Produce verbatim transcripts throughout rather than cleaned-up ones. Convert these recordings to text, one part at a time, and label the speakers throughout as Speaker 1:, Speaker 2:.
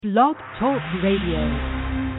Speaker 1: Blog Talk Radio.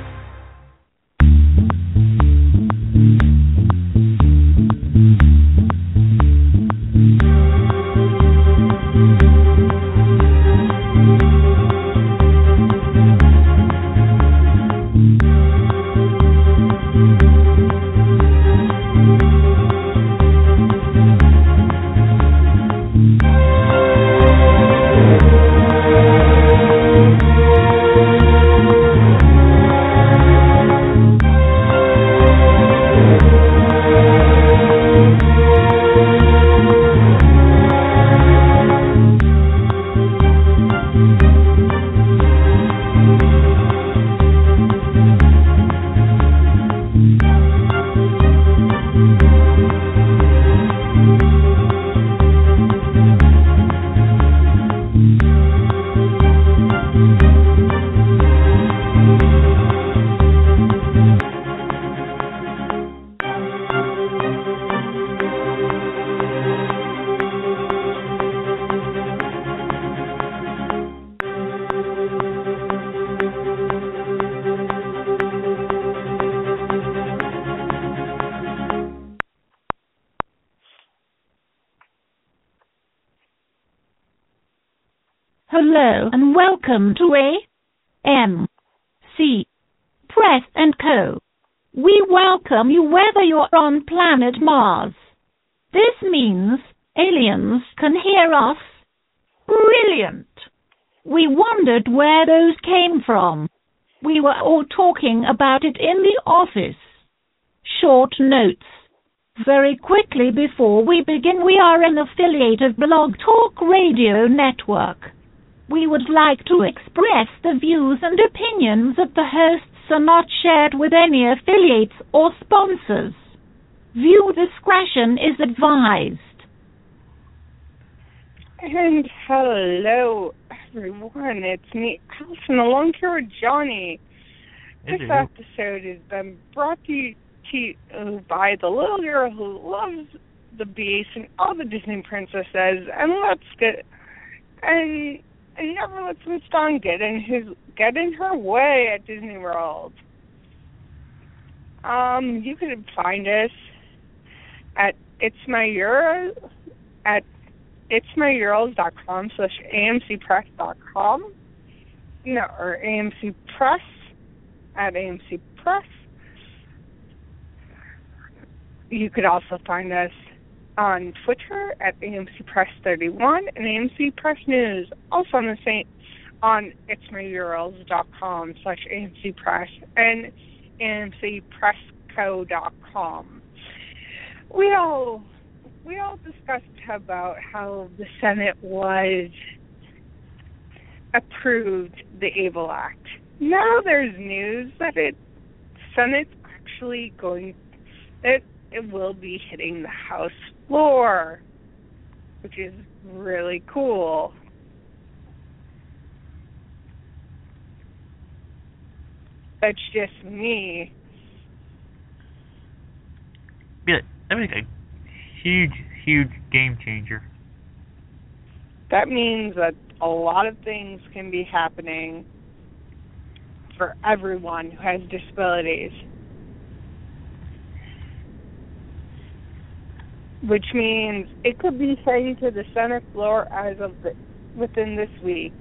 Speaker 2: Hello and welcome to A M C Press and Co. We welcome you whether you're on planet Mars. This means aliens can hear us. Brilliant! We wondered where those came from. We were all talking about it in the office. Short notes. Very quickly before we begin, we are an affiliate of Blog Talk Radio Network. We would like to express the views and opinions of the hosts are not shared with any affiliates or sponsors. View discretion is advised.
Speaker 3: And hello, everyone. It's me, Allison, along here with Johnny. This episode has been brought to you, to you by the little girl who loves the Beast and all the Disney princesses, and let's get and. And never lets Miss Dawn get in his get in her way at Disney World. Um, you can find us at it's my Euro at it's my euros dot com slash amc press dot com. No, or AMC Press at AMC Press. You could also find us on Twitter at A M C Press thirty-one and A M C Press News, also on the same on it's my euros dot com slash A M C Press and A M C Press Co dot com. We all we all discussed about how the Senate was approved the ABLE Act. Now there's news that it Senate's actually going it it will be hitting the House floor, which is really cool. That's just me.
Speaker 4: Yeah, that means a huge, huge game changer.
Speaker 3: That means that a lot of things can be happening for everyone who has disabilities. Which means it could be heading to the Senate floor as of the, within this week.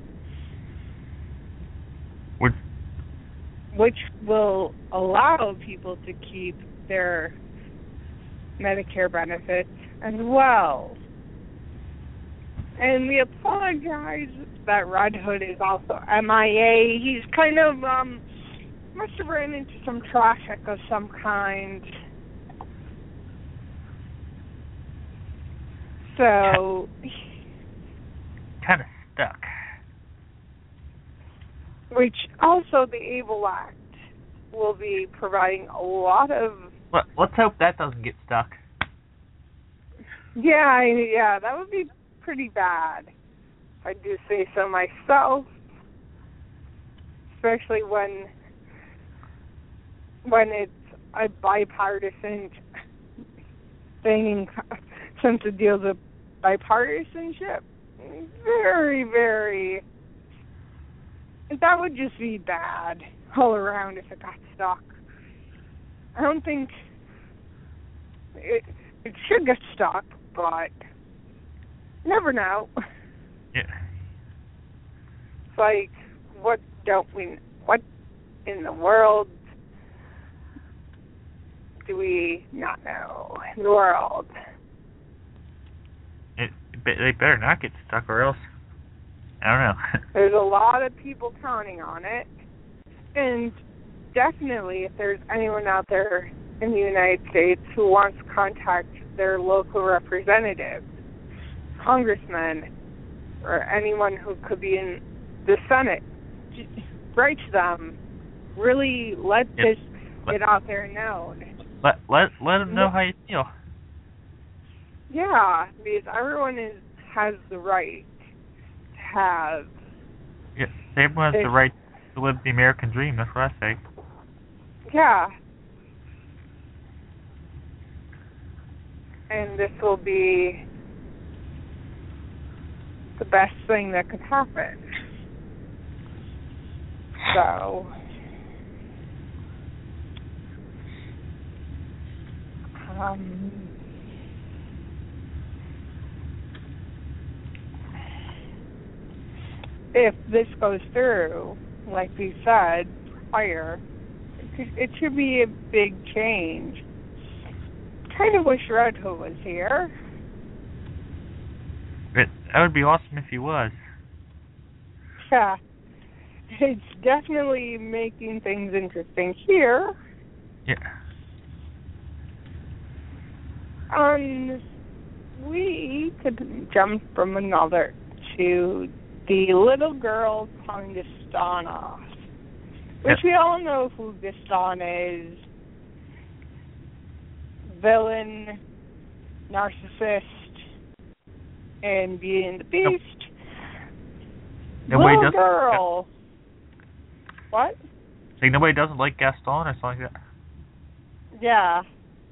Speaker 4: What?
Speaker 3: Which will allow people to keep their Medicare benefits as well. And we apologize that Red Hood is also M I A. He's kind of, um, must have ran into some traffic of some kind. So,
Speaker 4: kind of stuck.
Speaker 3: Which also the ABLE Act will be providing a lot of.
Speaker 4: Well, let's hope that doesn't get stuck.
Speaker 3: Yeah, yeah, that would be pretty bad. If I do say so myself, especially when when it's a bipartisan thing, since it deals with bipartisanship. Very, very that would just be bad all around if it got stuck. I don't think it it should get stuck, but never know.
Speaker 4: Yeah.
Speaker 3: It's like, what don't we, what in the world do we not know in the world?
Speaker 4: It, they better not get stuck or else, I don't know.
Speaker 3: There's a lot of people counting on it, and definitely if there's anyone out there in the United States who wants to contact their local representatives, congressmen, or anyone who could be in the Senate, write to them. Really let
Speaker 4: yep.
Speaker 3: this
Speaker 4: let,
Speaker 3: get out there known.
Speaker 4: Let let let them know how you feel.
Speaker 3: Yeah, because everyone is has the right to have.
Speaker 4: Yeah, everyone has the right to live the American dream. That's what I say.
Speaker 3: Yeah. And this will be the best thing that could happen. So, um, if this goes through, like we said prior, it, could, it should be a big change. Kind of wish Red Hood was here.
Speaker 4: It, that would be awesome if he was.
Speaker 3: Yeah. It's definitely making things interesting here.
Speaker 4: Yeah.
Speaker 3: Um, we could jump from another to the little girl telling Gaston off. Which yep. we all know who Gaston is. Villain, narcissist, and Beauty and the Beast.
Speaker 4: Nobody
Speaker 3: Little
Speaker 4: does,
Speaker 3: girl. What?
Speaker 4: Like nobody doesn't like Gaston or something like that.
Speaker 3: Yeah.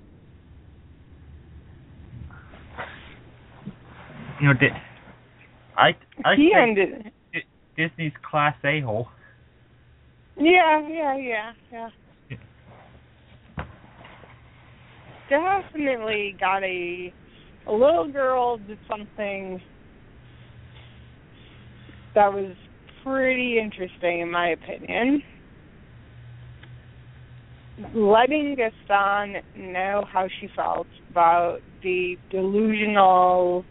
Speaker 4: You know, I I
Speaker 3: he
Speaker 4: think
Speaker 3: ended.
Speaker 4: Disney's class a-hole.
Speaker 3: Yeah, yeah, yeah, yeah. Definitely got a a little girl did something that was pretty interesting in my opinion. Letting Gaston know how she felt about the delusional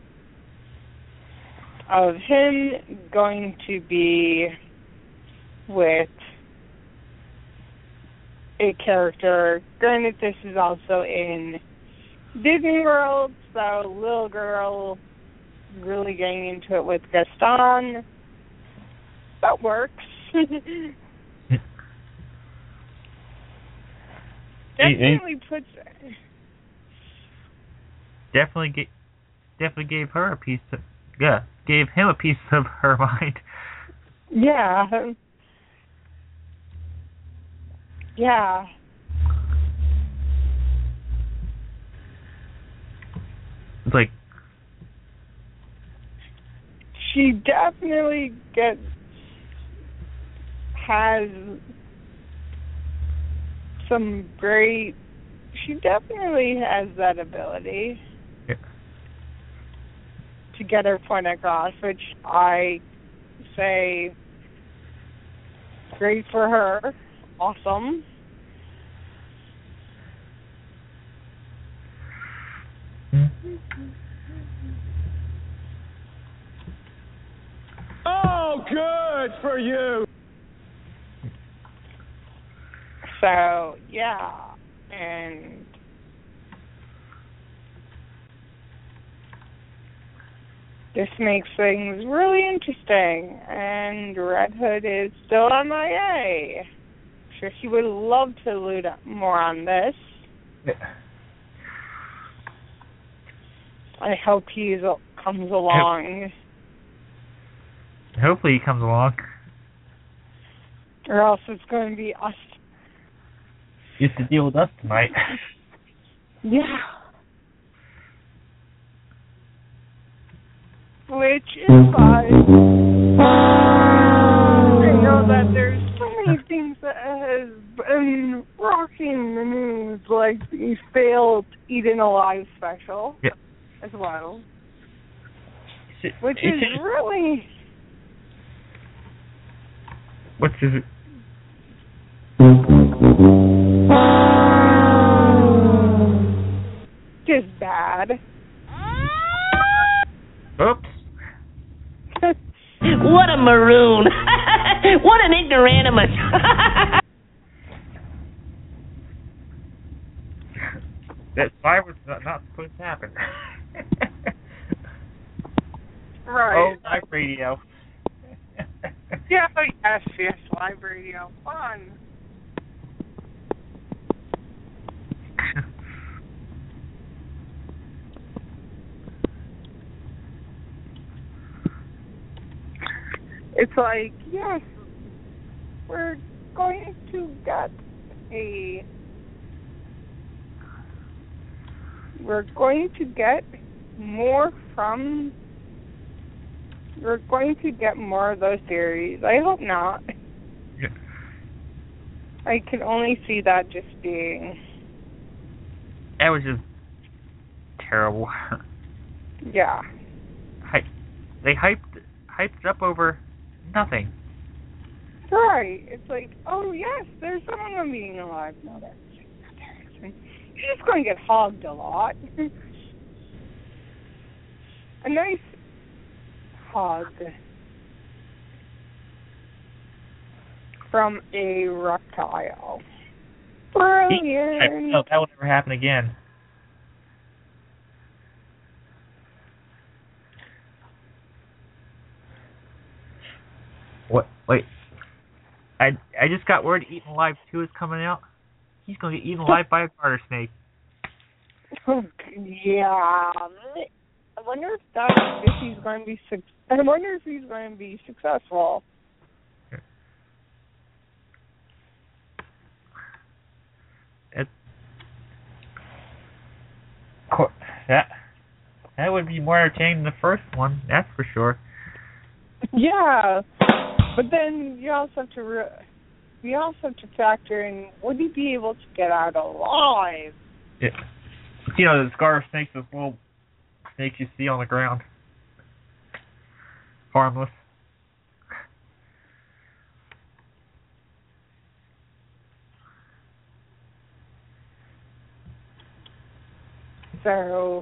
Speaker 3: of him going to be with a character. Granted, this is also in Disney World, so little girl really getting into it with Gaston. That works. Definitely puts.
Speaker 4: Definitely, ga- definitely gave her a piece of. Yeah, gave him a piece of her mind.
Speaker 3: Yeah. Yeah.
Speaker 4: It's like
Speaker 3: she definitely gets has some great. She definitely has that ability
Speaker 4: yeah.
Speaker 3: to get her point across, which I say great for her. Awesome.
Speaker 5: Oh, good for you.
Speaker 3: So, yeah. And this makes things really interesting. And Red Hood is still M I A. I'm sure he would love to allude more on this.
Speaker 4: Yeah.
Speaker 3: I hope he comes along.
Speaker 4: Hopefully he comes along.
Speaker 3: Or else it's going to be us.
Speaker 4: You have to deal with us tonight.
Speaker 3: Yeah. Which is fine. I know that He, he failed Eaten Alive special
Speaker 4: yeah.
Speaker 3: as well.
Speaker 4: It,
Speaker 3: which
Speaker 4: it,
Speaker 3: is
Speaker 4: it,
Speaker 3: really...
Speaker 4: Which is...
Speaker 3: just bad.
Speaker 4: Oops.
Speaker 6: What a maroon. What an ignoramus.
Speaker 4: That fire was not, not supposed to happen.
Speaker 3: Right.
Speaker 4: Oh, live radio.
Speaker 3: Yeah, yes, yes, live radio. Fun. It's like, yes, we're going to get a, we're going to get more from, we're going to get more of those series. I hope not.
Speaker 4: Yeah.
Speaker 3: I can only see that just being...
Speaker 4: That was just terrible.
Speaker 3: Yeah.
Speaker 4: Hy- they hyped hyped it up over nothing.
Speaker 3: Right. It's like, oh, yes, there's someone on being alive. No, there isn't. You're just going to get hogged a lot. A nice hog from a reptile. Brilliant.
Speaker 4: No, that will never happen again. What? Wait. I I just got word Eaten Alive two is coming out. He's going to get eaten alive by a garter snake.
Speaker 3: Yeah. I wonder if that if he's going to be su- I wonder if he's going to be successful.
Speaker 4: It, that that would be more entertaining than the first one. That's for sure.
Speaker 3: Yeah, but then you also have to re- you also have to factor in, would he be able to get out alive?
Speaker 4: Yeah. You know, the garter snakes, those little snakes you see on the ground. Harmless.
Speaker 3: So...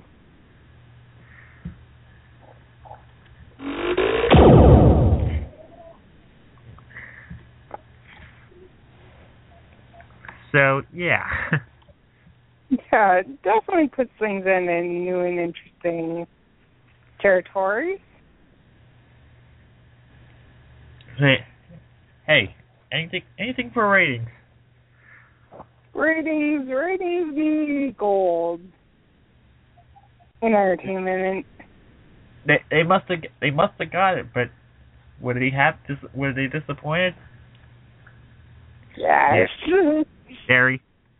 Speaker 4: So, yeah.
Speaker 3: Yeah, it definitely puts things in in new and interesting territories.
Speaker 4: Hey, hey, anything, anything for ratings.
Speaker 3: Ratings, ratings be gold in entertainment. And
Speaker 4: They they must have they must have got it, but were they have dis- were they disappointed?
Speaker 3: yes.
Speaker 4: Very.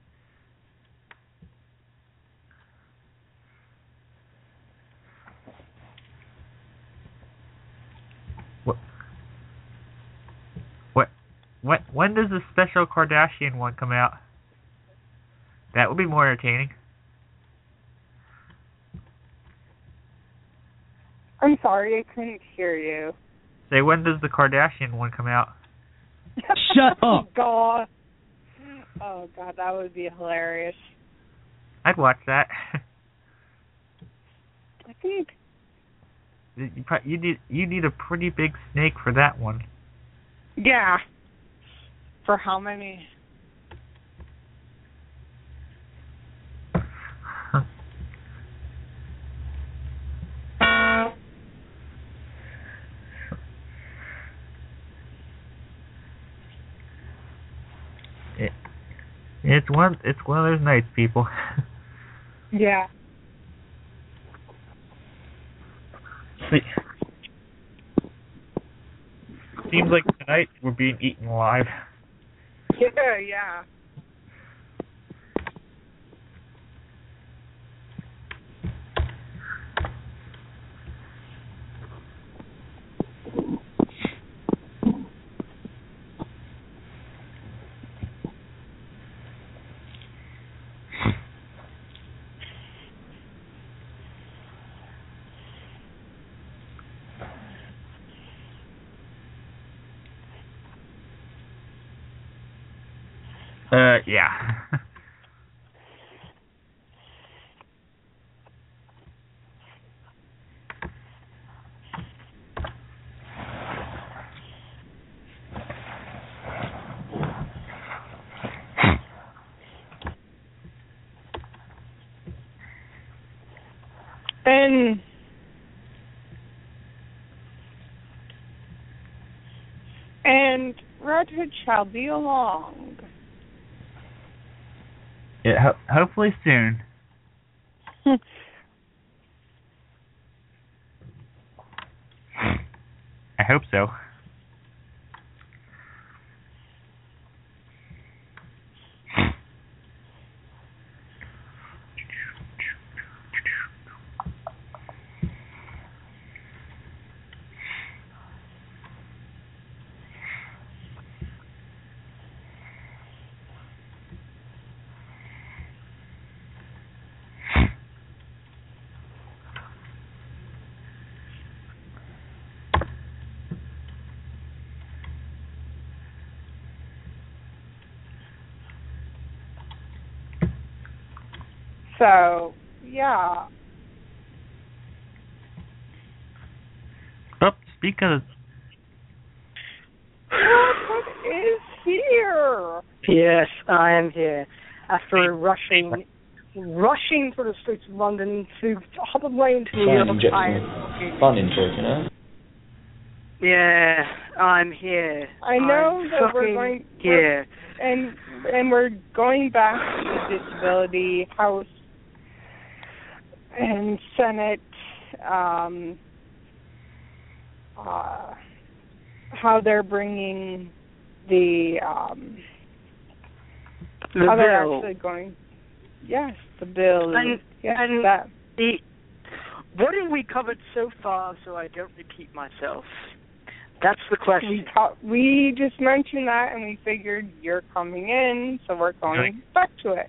Speaker 4: What? What? What? When does the special Kardashian one come out? That would be more entertaining.
Speaker 3: I'm sorry, I couldn't hear you.
Speaker 4: Say, when does the Kardashian one come out?
Speaker 1: Shut up.
Speaker 3: Oh, God. Oh, God, that would be hilarious.
Speaker 4: I'd watch that.
Speaker 3: I think...
Speaker 4: You, pro- you need you need a pretty big snake for that one.
Speaker 3: Yeah. For how many?
Speaker 4: It, it's one it's one of those nights, people.
Speaker 3: Yeah.
Speaker 4: See, seems like tonight we're being eaten alive.
Speaker 3: Yeah, yeah.
Speaker 4: Uh, yeah.
Speaker 3: And and Red Hood shall be along.
Speaker 4: Yeah, ho- hopefully soon. I hope so.
Speaker 3: So, yeah.
Speaker 4: Oh, speak of...
Speaker 3: What is here?
Speaker 7: Yes, I am here. After rushing rushing through the streets of London to hop a plane to New York. I
Speaker 8: Fun intro, you know?
Speaker 7: Yeah, I'm here.
Speaker 3: I know
Speaker 7: I'm
Speaker 3: that we're going
Speaker 7: here.
Speaker 3: and and we're going back to the Disability House and Senate, um, uh, how they're bringing the, um,
Speaker 7: The
Speaker 3: how they're
Speaker 7: bill.
Speaker 3: actually going, yes, the bill,
Speaker 7: And-
Speaker 3: yes,
Speaker 7: and
Speaker 3: that.
Speaker 7: The, what have we covered so far so I don't repeat myself? That's the
Speaker 3: We
Speaker 7: question.
Speaker 3: ta- we just mentioned that, and we figured you're coming in, so we're going back to it.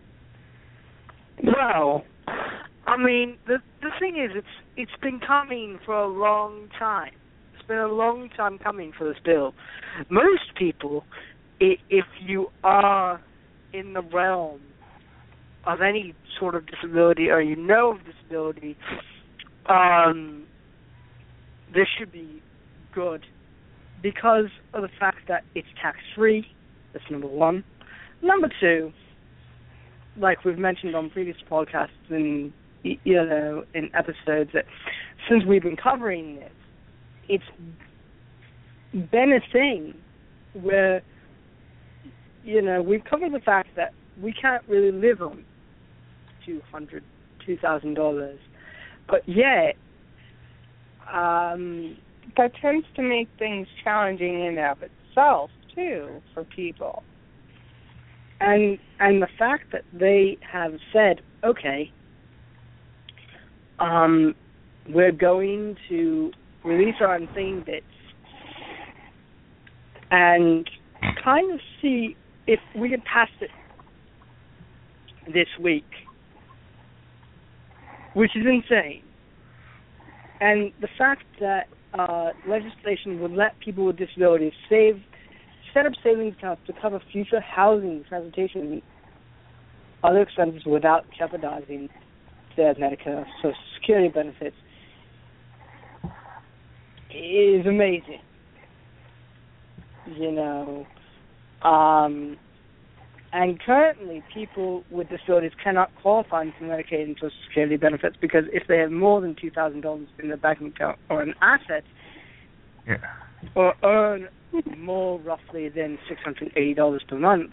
Speaker 7: Well, I mean, the the thing is, it's it's been coming for a long time. It's been a long time coming for this bill. Most people, i- if you are in the realm of any sort of disability or you know of disability, um, this should be good because of the fact that it's tax-free. That's number one. Number two, like we've mentioned on previous podcasts and, you know, in episodes, that since we've been covering this, it's been a thing where, you know, we've covered the fact that we can't really live on two hundred dollars, two thousand dollars, but yet, um,
Speaker 3: that tends to make things challenging in and of itself, too, for people.
Speaker 7: And and the fact that they have said, okay, um, we're going to release our unseen bits and kind of see if we can pass it this week, which is insane. And the fact that uh, legislation would let people with disabilities save, set up savings accounts to cover future housing, transportation, and other expenses without jeopardizing their Medicare Social Security benefits is amazing. You know, um, and currently people with disabilities cannot qualify for Medicaid and Social Security benefits because if they have more than two thousand dollars in their bank account or an asset,
Speaker 4: Yeah.
Speaker 7: or earn more roughly than six hundred eighty dollars per month,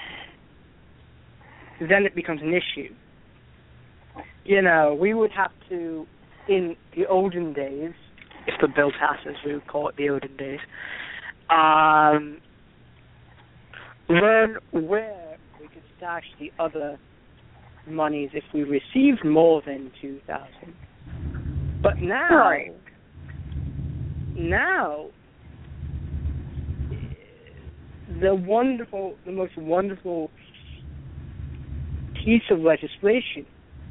Speaker 7: then it becomes an issue. You know, we would have to, in the olden days, if the bill passes, we would call it the olden days, um, learn where we could stash the other monies if we received more than two thousand dollars. But now,
Speaker 3: Right.
Speaker 7: now, the wonderful, the most wonderful piece of legislation,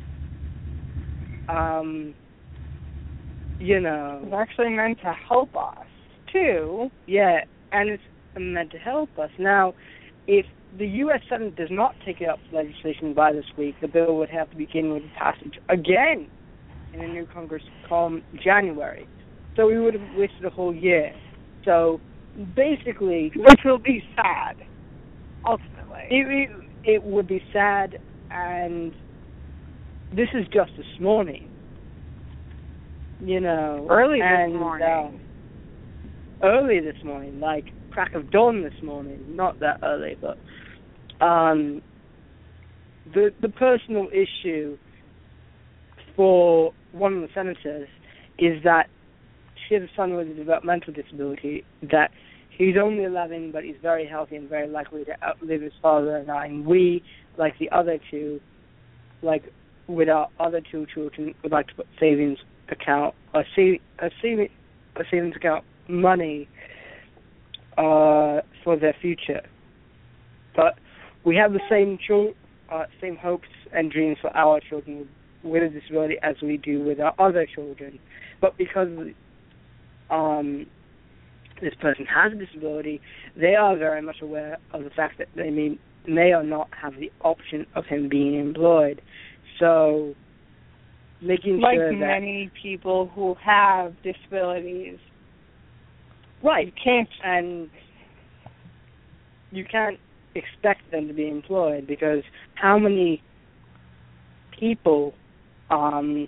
Speaker 7: um, you know,
Speaker 3: It's actually meant to help us, too.
Speaker 7: yeah, and it's meant to help us. Now, if the U S Senate does not take it up legislation by this week, the bill would have to begin with passage again in a new Congress come January. So we would have wasted a whole year. So basically,
Speaker 3: which will be sad, ultimately.
Speaker 7: It, it, it would be sad, and this is just this morning. You know,
Speaker 3: early
Speaker 7: and,
Speaker 3: this morning.
Speaker 7: Uh, early this morning, like crack of dawn this morning. Not that early, but um, the the personal issue for one of the senators is that she has a son with a developmental disability, that he's only eleven, but he's very healthy and very likely to outlive his father and I. And we, like the other two, like with our other two children, would like to put savings account, a, sa- a, saving, a savings account money uh, for their future. But we have the same chil- uh, same hopes and dreams for our children with a disability as we do with our other children. But because um, this person has a disability, they are very much aware of the fact that they may, may or not have the option of him being employed. So making
Speaker 3: like
Speaker 7: sure that...
Speaker 3: Like many people who have disabilities.
Speaker 7: Right.
Speaker 3: You can't...
Speaker 7: And you can't expect them to be employed, because how many people, um,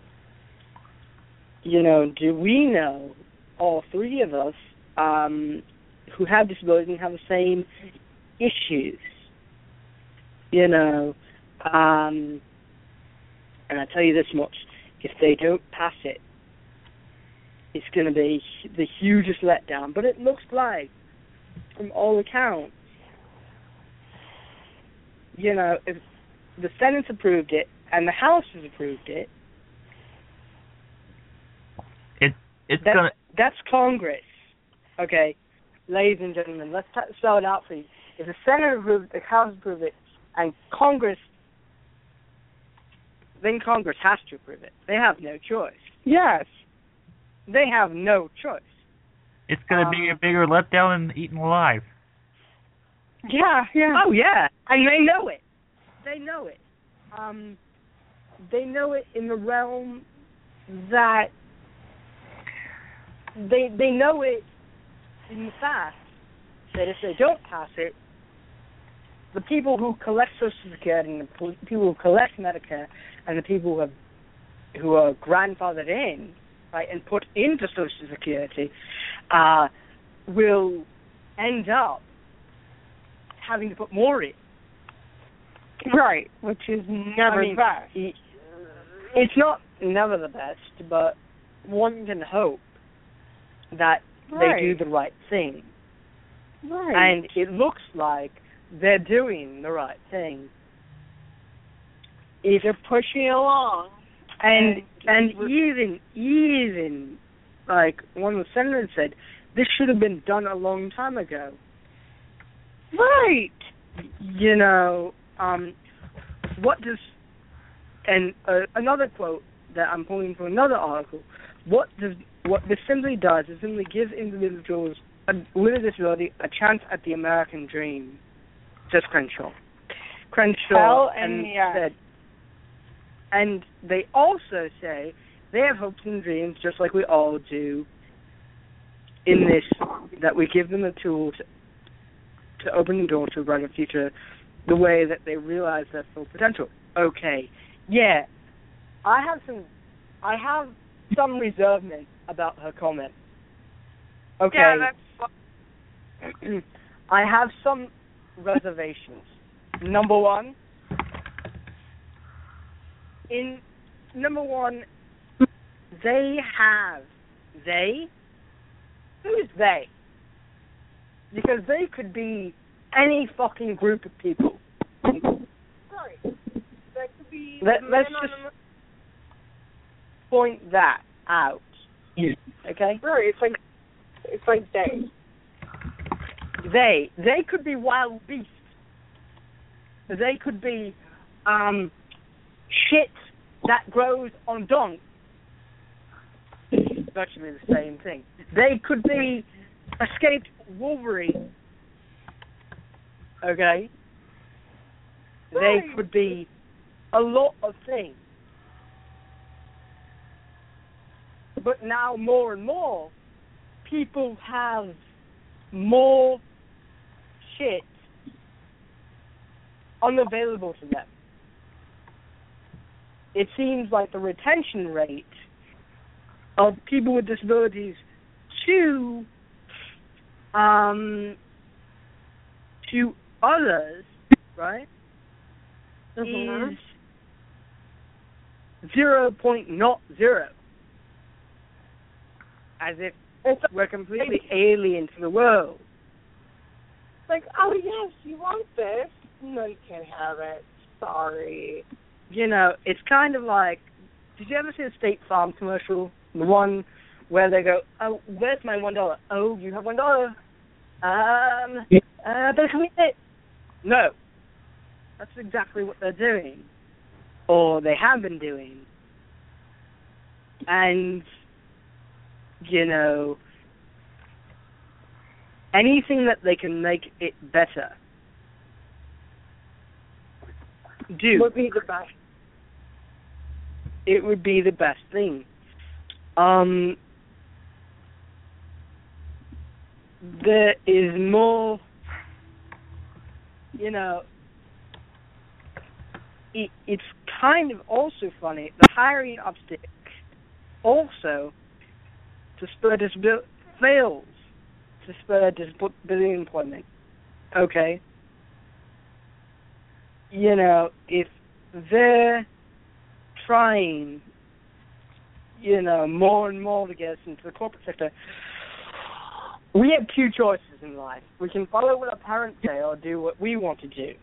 Speaker 7: you know, do we know, all three of us, um, who have disabilities and have the same issues? You know, um, and I tell you this much, if they don't pass it, it's going to be the hugest letdown. But it looks like, from all accounts, you know, if the Senate's approved it and the House has approved it,
Speaker 4: it it's
Speaker 7: that,
Speaker 4: gonna
Speaker 7: that's Congress. Okay, ladies and gentlemen, let's t- spell it out for you. If the Senate approved, the House approved it, and Congress, then Congress has to approve it. They have no choice.
Speaker 3: Yes.
Speaker 7: They have no choice.
Speaker 4: It's gonna
Speaker 7: um,
Speaker 4: be a bigger letdown than Eaten Alive.
Speaker 3: Yeah, yeah.
Speaker 7: Oh, yeah, and they know it. They know it. Um, they know it in the realm that they they know it in the fact that if they don't pass it, the people who collect Social Security and the people who collect Medicare and the people who have who are grandfathered in, right, and put into Social Security, uh, will end up having to put more in.
Speaker 3: Right, which is never
Speaker 7: I mean,
Speaker 3: the best.
Speaker 7: It's not never the best, but one can hope that
Speaker 3: right.
Speaker 7: they do the right thing.
Speaker 3: Right.
Speaker 7: And it looks like they're doing the right thing.
Speaker 3: If they're pushing it along.
Speaker 7: And
Speaker 3: and,
Speaker 7: and even even like one of the senators said, this should have been done a long time ago.
Speaker 3: Right.
Speaker 7: You know, um, what does, and uh, another quote that I'm pulling from another article, what does what this simply does is simply give individuals a, with a disability a chance at the American dream. Just Crenshaw. Crenshaw
Speaker 3: Hell
Speaker 7: and,
Speaker 3: and yes.
Speaker 7: said, and they also say they have hopes and dreams just like we all do in this, that we give them the tools to open the door to a brighter future the way that they realize their full potential. Okay, yeah, I have some, I have some reservement about her comment. Okay,
Speaker 3: yeah, that's...
Speaker 7: I have some reservations. Number one, in number one, they have they. Who's they? Because they could be any fucking group of people.
Speaker 3: Right. That could be...
Speaker 7: Let, let's just the... point that out. Okay?
Speaker 3: Right, it's like, it's like they.
Speaker 7: They. They could be wild beasts. They could be um, shit that grows on donks. Virtually the same thing. They could be escaped Wolverine. okay? They
Speaker 3: Right.
Speaker 7: could be a lot of things. But now more and more, people have more shit unavailable to them. It seems like the retention rate of people with disabilities to um to others, right,
Speaker 3: Mhm.
Speaker 7: is zero point not zero. As if
Speaker 3: It's
Speaker 7: we're completely alien to the world.
Speaker 3: like, oh yes, you want this? No, you can't have it. Sorry.
Speaker 7: You know, it's kind of like, did you ever see a State Farm commercial? The one where they go, oh, where's my one dollar? Oh, you have one dollar. Um, uh, better come get it. No. That's exactly what they're doing. Or they have been doing. And, you know, anything that they can make it better, do.
Speaker 3: Would be the best.
Speaker 7: It would be the best thing. Um, there is more, you know, it, it's kind of also funny, the hiring of stick also to spur disability, fails to spur disability employment. Okay? You know, if they're trying, you know, more and more to get us into the corporate sector, we have two choices in life. We can follow what our parents say or do what we want to do.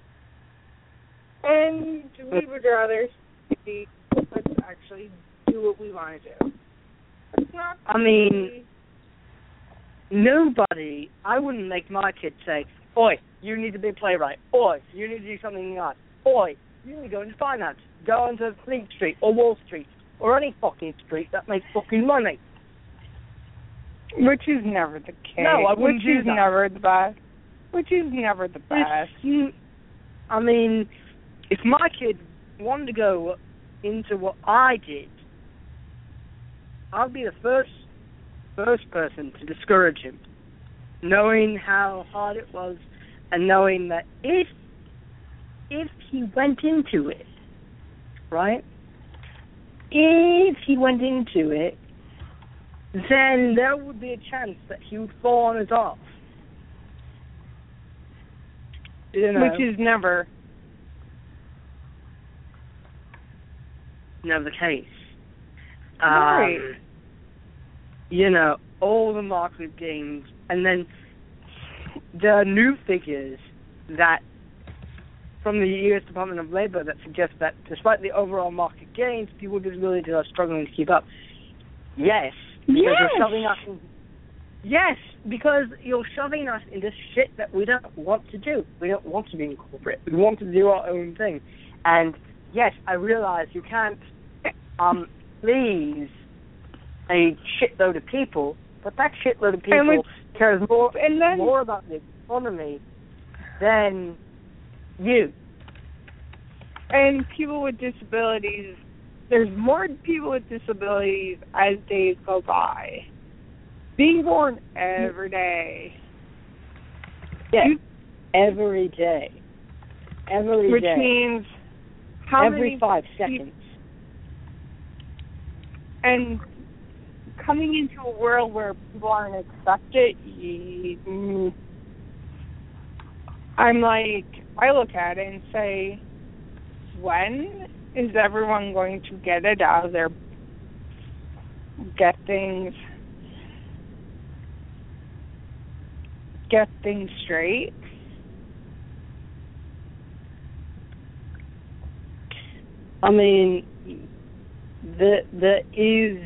Speaker 3: And we would rather see, let's actually do what we want to do. It's not
Speaker 7: I mean, nobody, I wouldn't make my kid say, oi, you need to be a playwright. Oi, you need to do something in art. Oi, you need to go into finance. Go into Fleet Street or Wall Street or any fucking street that makes fucking money.
Speaker 3: Which is never the case.
Speaker 7: No, I wouldn't
Speaker 3: Which
Speaker 7: do
Speaker 3: is
Speaker 7: that.
Speaker 3: never the best. Which is never the best.
Speaker 7: It's, I mean, if my kid wanted to go into what I did, I'd be the first first person to discourage him, knowing how hard it was, and knowing that if if he went into it, right? If he went into it, then there would be a chance that he would fall on his ass. You know,
Speaker 3: Which is never.
Speaker 7: never the case.
Speaker 3: Right.
Speaker 7: Um, you know, all the marks we've gained, and then there are new figures that from the U S Department of Labor that suggest that despite the overall market gains, people with disabilities are struggling to keep up. Yes, because
Speaker 3: Yes.
Speaker 7: you're shoving us in, yes, because you're shoving us into shit that we don't want to do. We don't want to be in corporate. We want to do our own thing. And yes, I realize you can't um, please a shitload of people, but that shitload of people cares more
Speaker 3: and then,
Speaker 7: more about the economy than you.
Speaker 3: And people with disabilities, there's more people with disabilities as days go by. Being born every day.
Speaker 7: Yeah, every day. Every
Speaker 3: Which
Speaker 7: day.
Speaker 3: means how
Speaker 7: every
Speaker 3: many
Speaker 7: five
Speaker 3: peop-
Speaker 7: seconds.
Speaker 3: And coming into a world where people aren't accepted, mm, I'm like, I look at it and say, when is everyone going to get it out of their, get things, get things straight?
Speaker 7: I mean, there, there is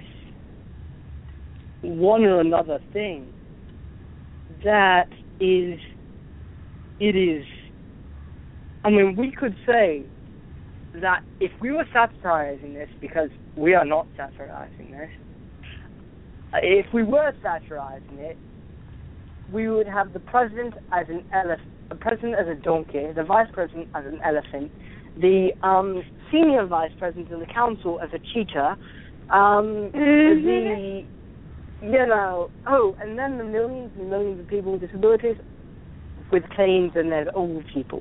Speaker 7: one or another thing that is, it is, I mean, we could say that if we were satirizing this, because we are not satirizing this, if we were satirizing it,
Speaker 8: we would have the president as an elephant, the president as a donkey, the vice president as an elephant, the um, senior vice president in the council as a cheetah, um,
Speaker 3: mm-hmm.
Speaker 8: the, you know, oh, and then the millions and millions of people with disabilities with canes and they're old people.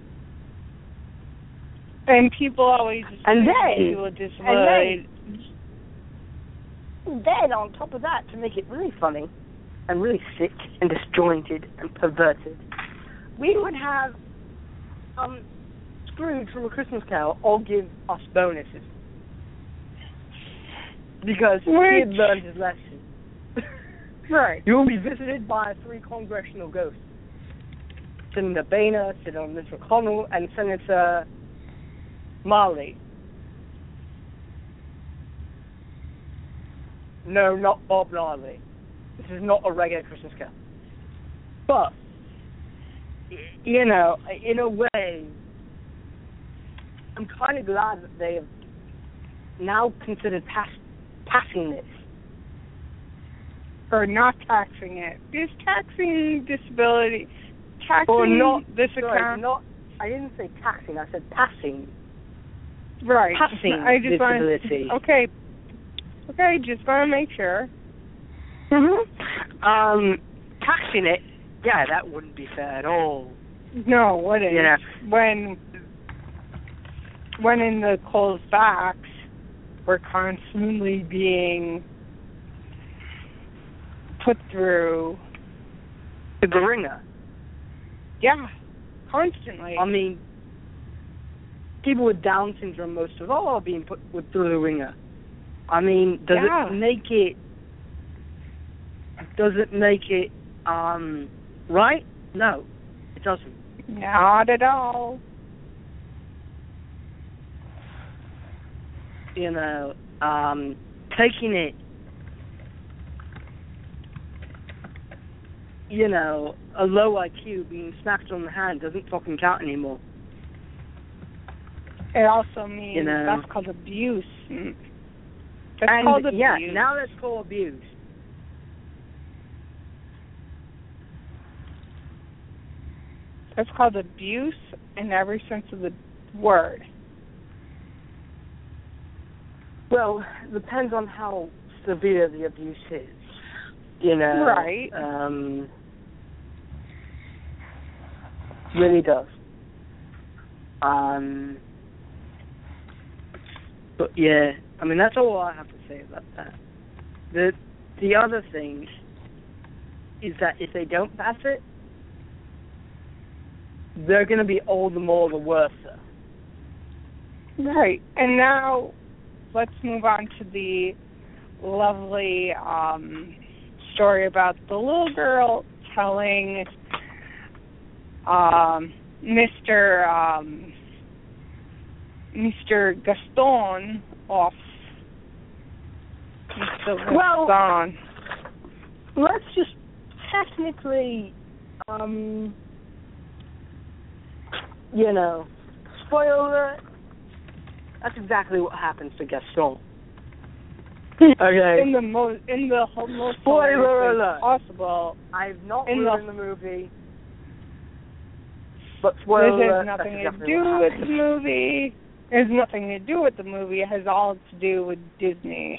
Speaker 3: And people always
Speaker 8: and then,
Speaker 3: people with disabilities.
Speaker 8: And then, then on top of that, to make it really funny and really sick and disjointed and perverted, we would have um, Scrooge from A Christmas Carol all give us bonuses because
Speaker 3: Which,
Speaker 8: he had learned his lesson.
Speaker 3: Right.
Speaker 8: You will be visited by three congressional ghosts: Senator Boehner, Senator Mitch McConnell, and Senator Marley. No, not Bob Marley. This is not a regular Christmas Carol. But, you know, in a way, I'm kind of glad that they have now considered pass, passing this.
Speaker 3: Or not taxing it. Is taxing disability, taxing
Speaker 8: or not,
Speaker 3: this
Speaker 8: sorry,
Speaker 3: account?
Speaker 8: Not, I didn't say taxing, I said passing.
Speaker 3: Right.
Speaker 8: Passing
Speaker 3: I just
Speaker 8: disability.
Speaker 3: Want, okay. Okay, just want to make sure.
Speaker 8: Mm-hmm. Um, taxing it, yeah, that wouldn't be fair at all.
Speaker 3: No, what is?
Speaker 8: You know,
Speaker 3: when, when in the closed backs, we're constantly being put through
Speaker 8: the ringer.
Speaker 3: Yeah, constantly.
Speaker 8: I mean, people with Down syndrome, most of all, are being put with through the ringer. I mean, does
Speaker 3: yeah.
Speaker 8: it make it? Does it make it um, right? No, it doesn't.
Speaker 3: Not at all.
Speaker 8: You know, um, taking it. You know, a low I Q being smacked on the hand doesn't fucking count anymore.
Speaker 3: It also means
Speaker 8: you know,
Speaker 3: that's called abuse. That's
Speaker 8: and
Speaker 3: called abuse.
Speaker 8: Yeah, now that's called abuse.
Speaker 3: That's called abuse in every sense of the word.
Speaker 8: Well, it depends on how severe the abuse is. You know,
Speaker 3: right?
Speaker 8: Um, really does. Um, but yeah, I mean that's all I have to say about that. The the other thing is that if they don't pass it, they're going to be all the more the worse.
Speaker 3: Right. And now let's move on to the lovely um, story about the little girl telling um, Mister Um, Mister Gaston off. Mister
Speaker 8: Well,
Speaker 3: Gaston.
Speaker 8: Let's just technically, um, you know, spoiler. That's exactly what happens to Gaston. Okay.
Speaker 3: In the most, in the most
Speaker 8: spoiler alert
Speaker 3: possible.
Speaker 8: I've not
Speaker 3: in
Speaker 8: ruined
Speaker 3: the,
Speaker 8: the movie, but spoiler
Speaker 3: alert. This
Speaker 8: alert.
Speaker 3: has nothing
Speaker 8: exactly
Speaker 3: to do with the movie. It has nothing to do with the movie. It has all to do with Disney.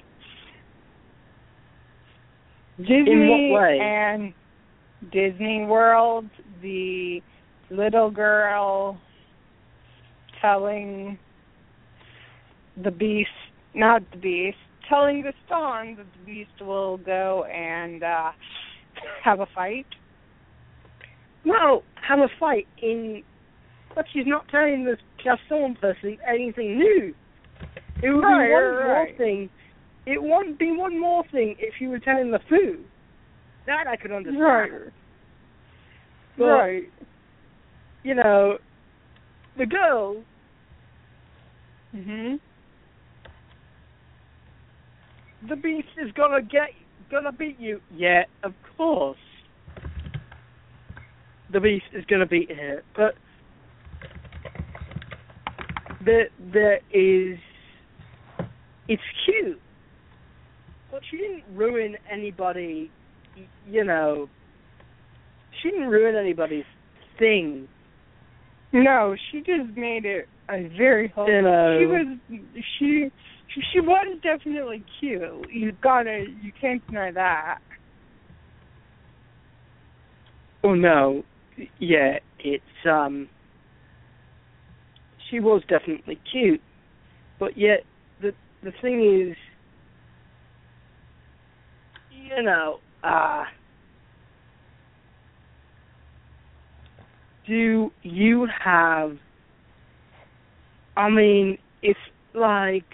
Speaker 3: Disney
Speaker 8: In what way?
Speaker 3: And Disney World, the little girl telling the Beast, not the Beast, telling Gaston that the Beast will go and uh, have a fight.
Speaker 8: No, have a fight in, but she's not telling this Gaston person anything new. It would
Speaker 3: right,
Speaker 8: be one
Speaker 3: right.
Speaker 8: more thing. It wouldn't be one more thing if you were telling the food. That I could understand.
Speaker 3: Right.
Speaker 8: But,
Speaker 3: right.
Speaker 8: You know, the girl.
Speaker 3: Mhm.
Speaker 8: The Beast is gonna get, gonna beat you. Yeah, of course. The Beast is gonna beat her, but there, there is. It's cute, but she didn't ruin anybody. You know, she didn't ruin anybody's thing.
Speaker 3: No, she just made it a very wholesome.
Speaker 8: You know.
Speaker 3: She was she she she was definitely cute. You gotta you can't deny that.
Speaker 8: Oh no, yeah, it's um. She was definitely cute, but yet the the thing is, you know, uh, do you have? I mean, it's like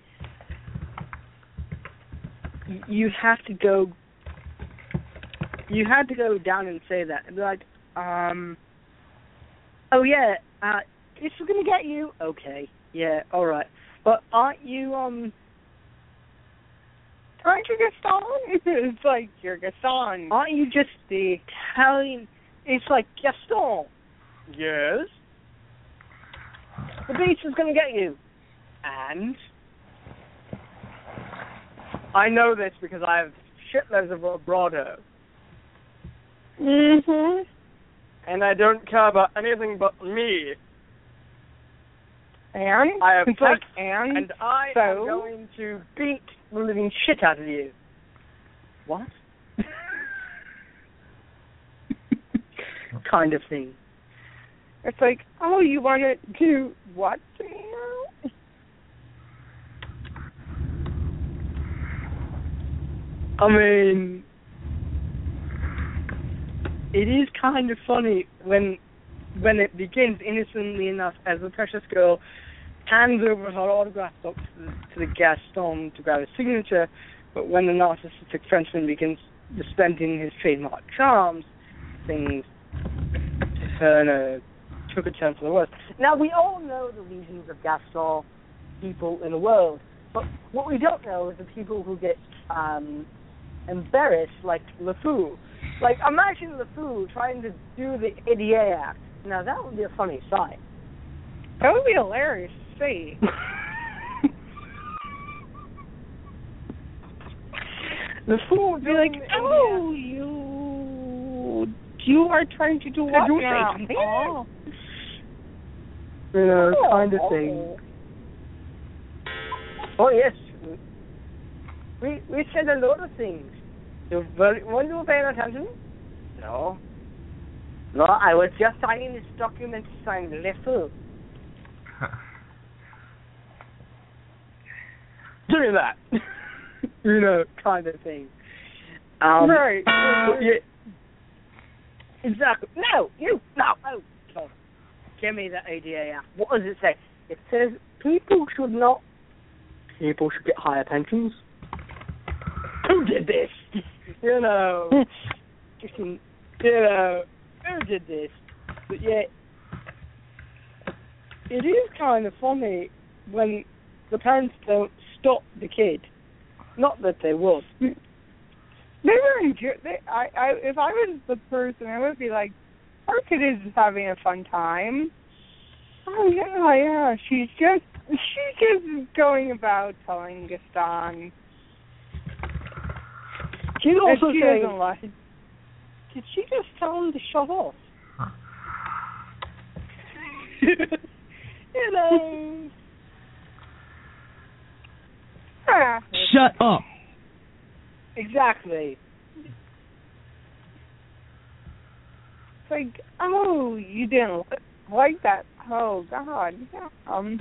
Speaker 8: you have to go. You had to go down and say that, and be like, um, oh yeah, uh, this is gonna get you. Okay, yeah, all right, but aren't you um?
Speaker 3: Aren't you Gaston? It's like you're Gaston.
Speaker 8: Aren't you just the Italian? It's like Gaston. Yes. The beast is gonna get you, and I know this because I have shitloads of vibrato.
Speaker 3: Mhm.
Speaker 8: And I don't care about anything but me.
Speaker 3: And
Speaker 8: I have
Speaker 3: it's like
Speaker 8: sex,
Speaker 3: and,
Speaker 8: and I
Speaker 3: so?
Speaker 8: am going to beat the living shit out of you. What? Kind of thing.
Speaker 3: It's like, oh, you want to do what to me now?
Speaker 8: I mean, it is kind of funny when when it begins innocently enough as the precious girl hands over her autograph book to the, to the Gaston to grab his signature, but when the narcissistic Frenchman begins dispensing his trademark charms, things turn a took a turn for the worse. Now, we all know the reasons of Gaston people in the world, but what we don't know is the people who get um, embarrassed, like LeFou. Like, imagine LeFou trying to do the A D A Act. Now, that would be a funny sight.
Speaker 3: That would be hilarious to see.
Speaker 8: LeFou would
Speaker 3: be like, oh, you, you are trying to do what
Speaker 8: you
Speaker 3: now?
Speaker 8: Say oh. You know,
Speaker 3: oh,
Speaker 8: kind of
Speaker 3: oh.
Speaker 8: thing. Oh, yes. We we said a lot of things. You very, weren't you paying attention? No. No, I was just signing this document to sign the letter. Doing that. You know, kind of thing. Um,
Speaker 3: right.
Speaker 8: Yeah. Exactly. No, you, no, no. no. Give me the A D A Act. What does it say? It says people should not, people should get higher pensions. Who did this? You know, just, you know, who did this? But yet, it is kind of funny when the parents don't stop the kid. Not that they would.
Speaker 3: They were enjoy- they, I, I, if I was the person, I would be like, our kid is having a fun time. Oh yeah, yeah. She's just, she's just going about telling Gaston.
Speaker 8: She's also
Speaker 3: she
Speaker 8: saying,
Speaker 3: doesn't like.
Speaker 8: did she just tell him to shut off?
Speaker 4: Huh.
Speaker 8: You know.
Speaker 3: Ah,
Speaker 1: Shut up.
Speaker 8: Exactly.
Speaker 3: it's like, oh, you didn't like that. Oh God. Yeah. Um.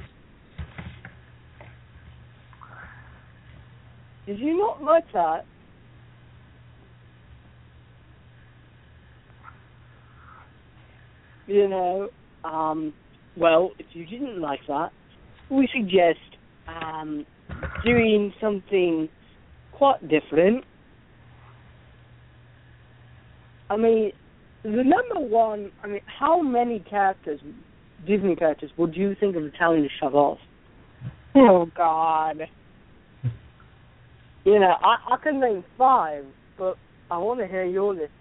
Speaker 8: Did you not like that? You know, um, well, if you didn't like that, we suggest um, doing something quite different. I mean, the number one, I mean, how many characters, Disney characters, would you think of telling to shut off?
Speaker 3: Oh God.
Speaker 8: You know, I, I can name five, but I want to hear your list.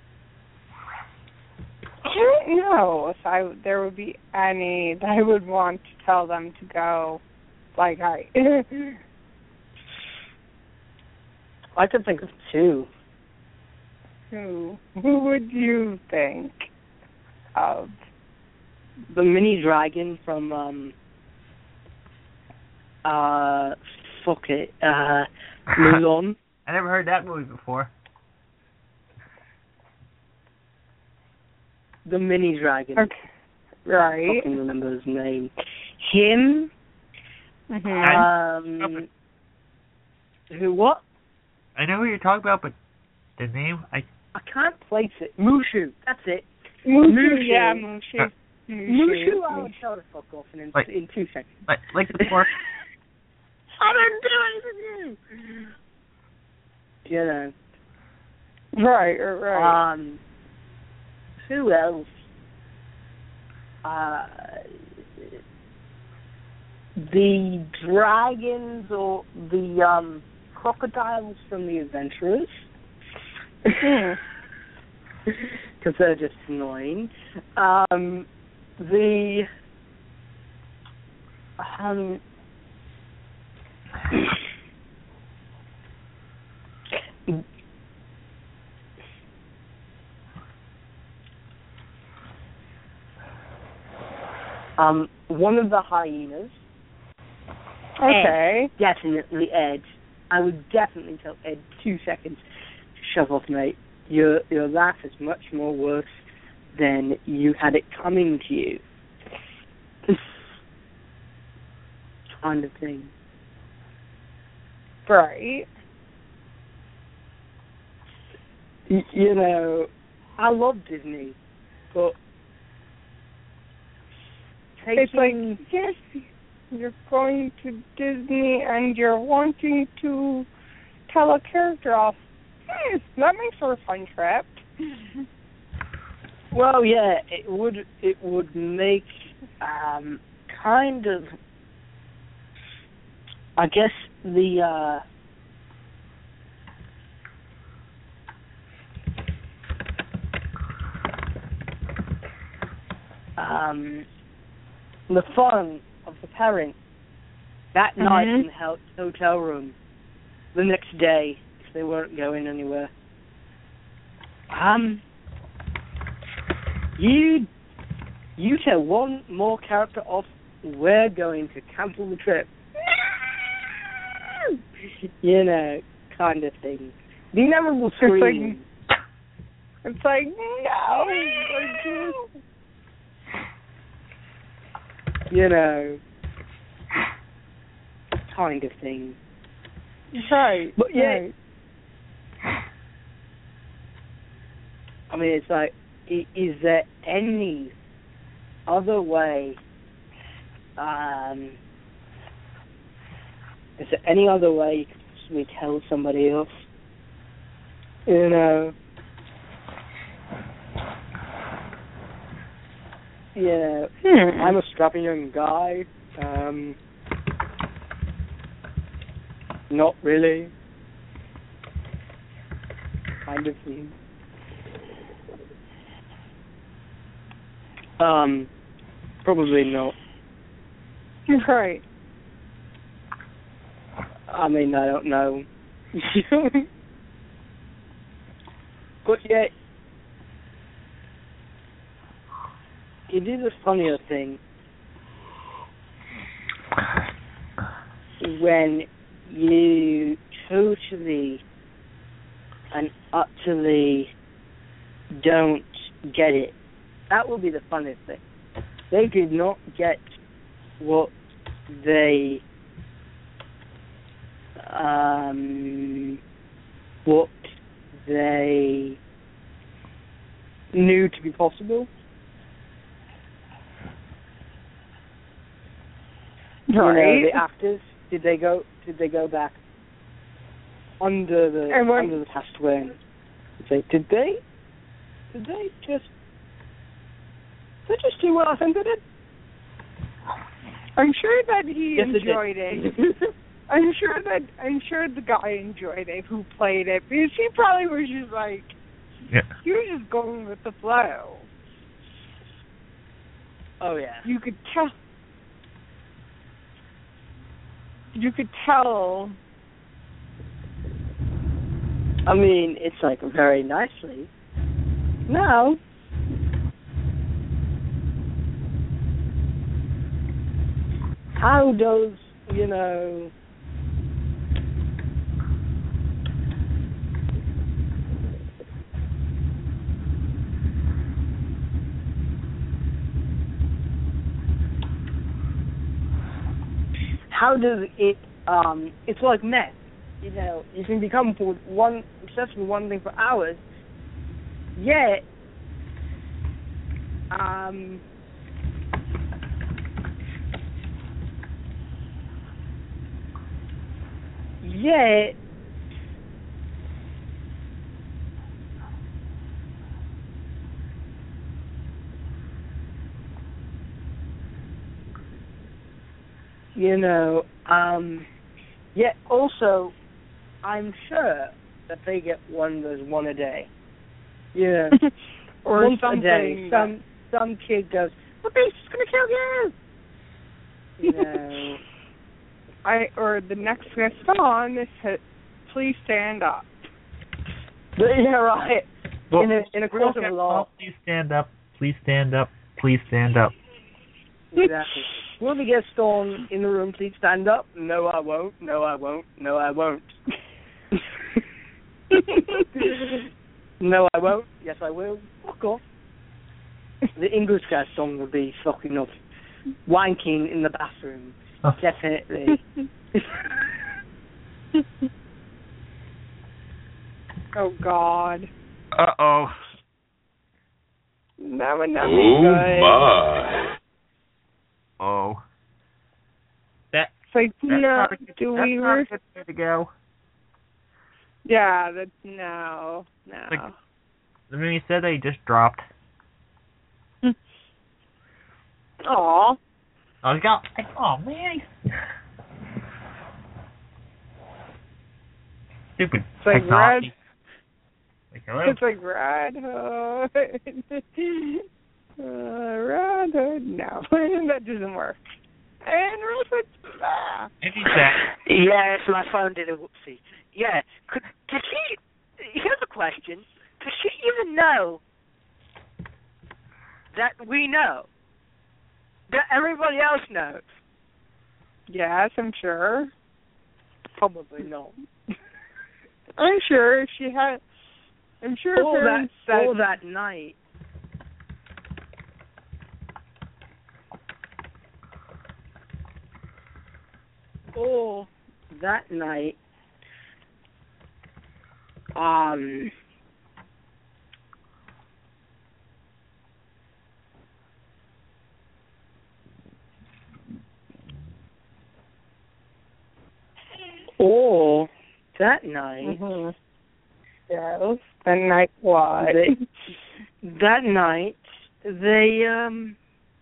Speaker 3: I don't know if I there would be any that I would want to tell them to go. Like I.
Speaker 8: I could think of two.
Speaker 3: who who would you think of?
Speaker 8: The mini dragon from um uh fuck it uh Mulan.
Speaker 4: I never heard that movie before.
Speaker 8: The mini dragon.
Speaker 3: Okay. Right.
Speaker 8: I can't remember his name. Him.
Speaker 3: Mm-hmm.
Speaker 8: Um. Who? What?
Speaker 4: I know who you're talking about, but the name I
Speaker 8: I can't place it. Mushu. That's it.
Speaker 3: Mushu.
Speaker 8: Mushu.
Speaker 3: Yeah, Mushu.
Speaker 8: Mushu. Mushu. I would tell the fuck off in
Speaker 4: like,
Speaker 8: in two seconds.
Speaker 4: Like, like the poor.
Speaker 8: I didn't do anything. You know.
Speaker 3: Right. Right.
Speaker 8: Um. Who else? Uh. The dragons or the um crocodiles from the Adventurers. Because they're just annoying. Um, the um, um, one of the hyenas.
Speaker 3: Okay.
Speaker 8: Ed, definitely Ed. I would definitely tell Ed two seconds. Shove off, mate. Your your laugh is much more worse than you had it coming to you. Kind of thing.
Speaker 3: Right.
Speaker 8: Y- you know, I love Disney, but taking...
Speaker 3: It's like, yes, you're going to Disney and you're wanting to tell a character off. Hmm, that makes for a fun trip.
Speaker 8: Well, yeah, it would. It would make um, kind of, I guess the uh, um, the fun of the parents that
Speaker 3: Mm-hmm.
Speaker 8: night in the ho- hotel room, the next day if they weren't going anywhere. Um. You, you tell one more character off, we're going to cancel the trip. You know, kind of thing. The inevitable scream.
Speaker 3: It's like, it's like no.
Speaker 8: You know, kind of thing.
Speaker 3: Right.
Speaker 8: But yeah,
Speaker 3: right.
Speaker 8: I mean, it's like, is there any other way, um, is there any other way you could possibly tell somebody else? You know, yeah,
Speaker 3: Hmm.
Speaker 8: I'm a strapping young guy, um, not really, kind of thing. Um, probably not.
Speaker 3: Right.
Speaker 8: I mean, I don't know. But yet, it is a funnier thing when you totally and utterly don't get it. That will be the funniest thing. They did not get what they um, what they knew to be possible.
Speaker 3: Right.
Speaker 8: You know, the actors, did they go? Did they go back under the
Speaker 3: And when-
Speaker 8: under the past when? Say, did they? Did they just? Did they just do what I think they did?
Speaker 3: I'm sure that he
Speaker 8: Yes, they
Speaker 3: enjoyed
Speaker 8: did.
Speaker 3: it. I'm sure that I'm sure the guy enjoyed it who played it because he probably was just like,
Speaker 4: Yeah.
Speaker 3: he was just going with the flow.
Speaker 8: Oh yeah.
Speaker 3: You could tell. You could tell
Speaker 8: I mean, it's like very nicely. Now, how does, you know, how does it, um, it's like meth, you know, you can become for one, obsessed with one thing for hours, yet, um, yet, you know, um, yet also, I'm sure that they get one of those one a day. Yeah.
Speaker 3: or
Speaker 8: Once
Speaker 3: something.
Speaker 8: a day, some some kid goes, "The beast is gonna kill you." You know.
Speaker 3: I or the next guest on is hit, please stand up.
Speaker 8: Yeah, right.
Speaker 4: Well,
Speaker 8: in a in a court of law.
Speaker 4: Please stand up. Please stand up. Please stand up.
Speaker 8: Exactly. Will the guest on in the room please stand up? No, I won't. No, I won't. No, I won't. No, I won't. Yes, I will. Fuck off. The English guest on will be fucking up, wanking in the bathroom.
Speaker 4: Oh.
Speaker 8: Definitely.
Speaker 3: Oh God.
Speaker 4: Uh oh.
Speaker 3: That would not be good.
Speaker 5: my.
Speaker 4: Oh. That.
Speaker 3: It's like,
Speaker 4: That's
Speaker 3: no,
Speaker 4: not a good,
Speaker 3: do
Speaker 4: that's
Speaker 3: we?
Speaker 4: not a
Speaker 3: Re-
Speaker 4: good way to go.
Speaker 3: yeah, that's no, no.
Speaker 4: Like, I mean, he said that he just dropped.
Speaker 3: Aw.
Speaker 4: Oh, he got. Oh man. Stupid
Speaker 3: It's like
Speaker 4: technology.
Speaker 3: red.
Speaker 4: Like, hello?
Speaker 3: It's like Red Hood. uh, Red Hood. No, that doesn't work. And Red Hood. Ah.
Speaker 4: Maybe that.
Speaker 7: Yes, my phone did a whoopsie. Yeah, could did she? Here's a question: does she even know that we know that everybody else knows?
Speaker 3: Yes, I'm sure.
Speaker 8: Probably not.
Speaker 3: I'm sure if she had. I'm sure
Speaker 8: All
Speaker 3: if
Speaker 8: that,
Speaker 3: said,
Speaker 8: all that night. All that night. Um. Or that night.
Speaker 3: Mm-hmm. Yes. The night what?
Speaker 8: They, that night, they um.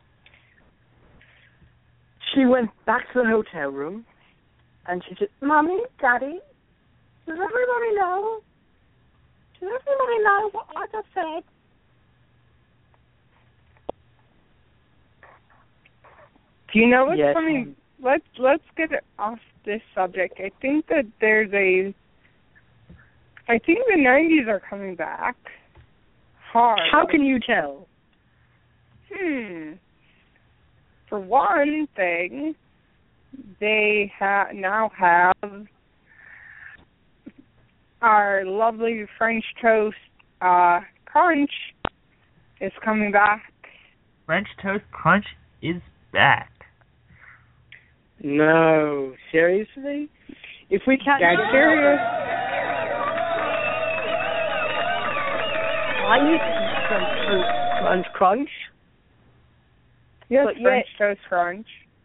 Speaker 8: She went back to the hotel room, and she said, "Mommy, Daddy, does everybody know? Does everybody know what I just said?"
Speaker 3: Do you know what's
Speaker 8: Yes.
Speaker 3: funny? Let's let's get off this subject. I think that there's a. I think the nineties are coming back. Hard.
Speaker 8: How can you tell?
Speaker 3: Hmm. For one thing, they ha- now have our lovely French toast uh, crunch is coming back.
Speaker 4: French toast crunch is back.
Speaker 8: No, seriously? If we can't
Speaker 3: That's
Speaker 8: get
Speaker 3: serious.
Speaker 8: I used to French toast crunch crunch.
Speaker 3: Yes,
Speaker 8: But
Speaker 3: French
Speaker 8: yet-
Speaker 3: toast crunch.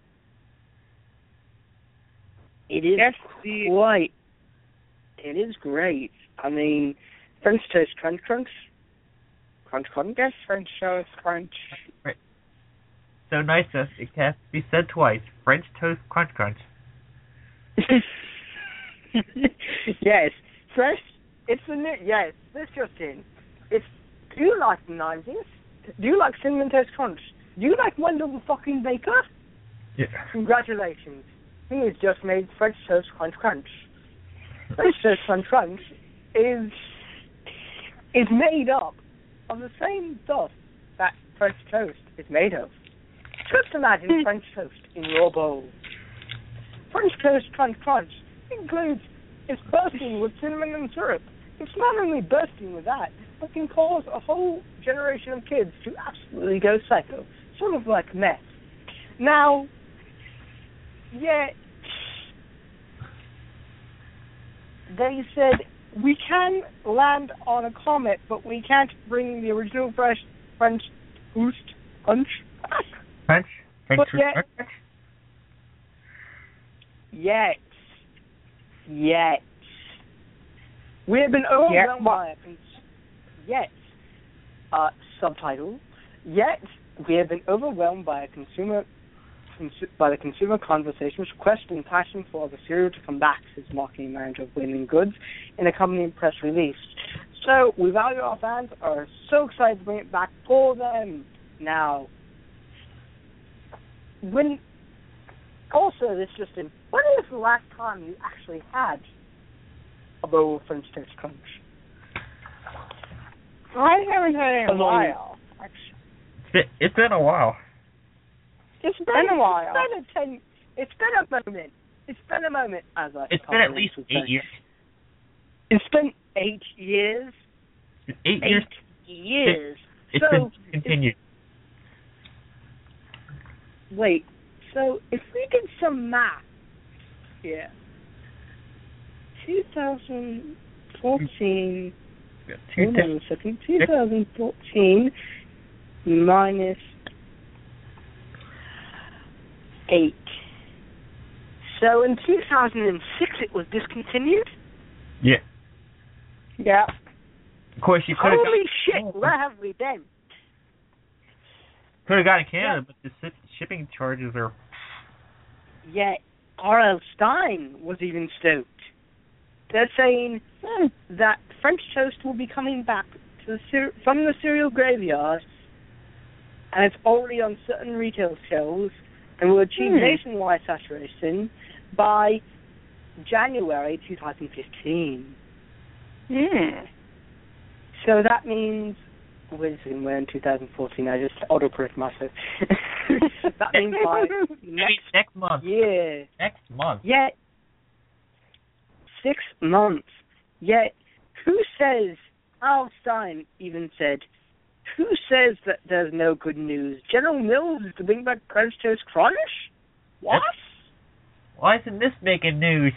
Speaker 8: It is
Speaker 3: Yes, the
Speaker 8: quite. It is great. I mean, French toast crunch crunch. Crunch crunch.
Speaker 3: yes French toast crunch.
Speaker 4: So nice that it has to be said twice. French toast crunch crunch.
Speaker 8: Yes, fresh. It's the new. Yes, this just in. It's. Do you like the nineties? Do you like cinnamon toast crunch? Do you like Wendell fucking Baker?
Speaker 4: Yeah.
Speaker 8: Congratulations. He has just made French toast crunch crunch. French toast crunch crunch is is made up of the same stuff that French toast is made of. Just imagine French toast in your bowl. French toast crunch crunch includes it's bursting with cinnamon and syrup. It's not only bursting with that, but can cause a whole generation of kids to absolutely go psycho, sort of like meth. Now, yeah, they said we can land on a comet, but we can't bring the original fresh French toast crunch back.
Speaker 4: French? French
Speaker 8: But
Speaker 4: toast
Speaker 8: yet-
Speaker 4: crunch?
Speaker 8: Yet, yet, we have been overwhelmed
Speaker 3: Yet
Speaker 8: by a cons- yet, uh, subtitle. Yet we have been overwhelmed by a consumer, consu- by the consumer conversation's request and passion for the cereal to come back, says marketing manager of Wayland Goods in a company press release. So we value our fans, are so excited to bring it back for them now. When also this just in, when was the last time you actually had a bowl of French toast crunch?
Speaker 3: I haven't had it in a
Speaker 8: Alone.
Speaker 3: while. Actually.
Speaker 4: It's been, it's been a while.
Speaker 8: It's been,
Speaker 3: been a while.
Speaker 8: It's been a ten. It's been a moment. It's been a moment. As I
Speaker 4: It's been at least
Speaker 8: would
Speaker 4: eight
Speaker 8: say.
Speaker 4: years.
Speaker 8: It's been eight years.
Speaker 4: It's eight, years.
Speaker 8: Eight years.
Speaker 4: It's
Speaker 8: so
Speaker 4: been continued.
Speaker 8: wait. So if we did some math here, twenty fourteen.
Speaker 4: Two
Speaker 8: Hold on a second. twenty fourteen minus eight. So in two thousand six it was discontinued?
Speaker 4: Yeah.
Speaker 3: Yeah.
Speaker 4: Of course, you could have
Speaker 8: Holy
Speaker 4: got,
Speaker 8: shit, where have we been?
Speaker 4: could have got in Canada, but the si- shipping charges are.
Speaker 8: Yet R L. Stein was even stoked. They're saying hmm, that French toast will be coming back to the cer- from the cereal graveyard, and it's already on certain retail shelves, and will achieve
Speaker 3: Hmm.
Speaker 8: nationwide saturation by January twenty fifteen.
Speaker 3: Hmm.
Speaker 8: So that means, wait a second, we're in two thousand fourteen, I just auto-correct myself. That means by
Speaker 4: I mean,
Speaker 8: next
Speaker 4: next month.
Speaker 8: year.
Speaker 4: Next month.
Speaker 8: Yet, six months. Yet, who says, Al Stein even said, who says that there's no good news? General Mills is to bring back French Toast Crunch? What?
Speaker 4: Why isn't this making news?